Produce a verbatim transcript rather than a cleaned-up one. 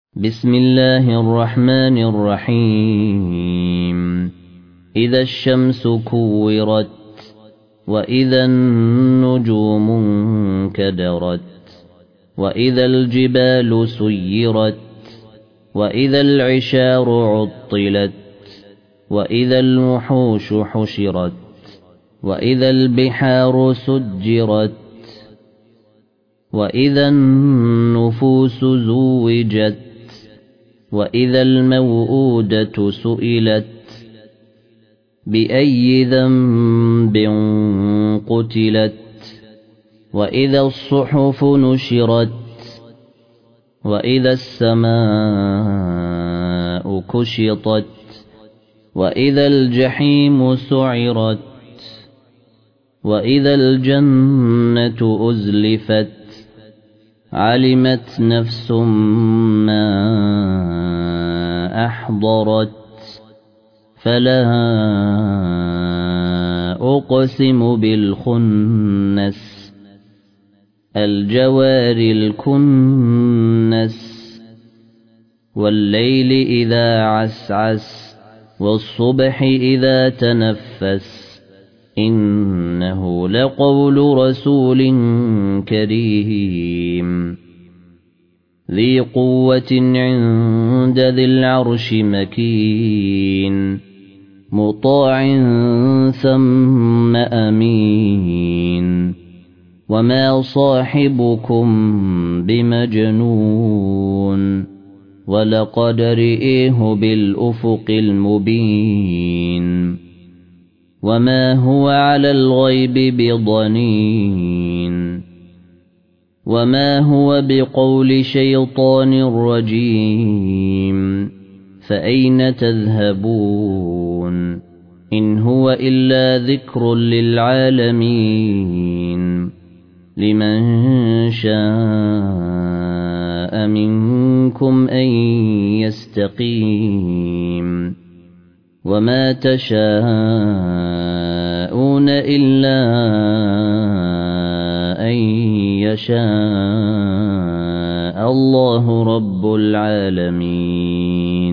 بسم الله الرحمن الرحيم إذا الشمس كورت وإذا النجوم انكدرت وإذا الجبال سيرت وإذا العشار عطلت وإذا الوحوش حشرت وإذا البحار سجرت وإذا النفوس زوجت وإذا الموءودة سئلت بأي ذنب قتلت وإذا الصحف نشرت وإذا السماء كشطت وإذا الجحيم سعرت وإذا الجنة أزلفت علمت نفس ما أحضرت فلا أقسم بالخنس الجوار الكنس والليل إذا عسعس والصبح إذا تنفس إنه لقول رسول كريم ذي قوة عند ذي العرش مكين مطاع ثم أمين وما صاحبكم بمجنون ولقد رئيه بالأفق المبين وما هو على الغيب بضنين وما هو بقول شيطان رجيم فأين تذهبون إن هو إلا ذكر للعالمين لمن شاء منكم أن يستقيم وما تشاءون إلا أن يشاء الله رب العالمين.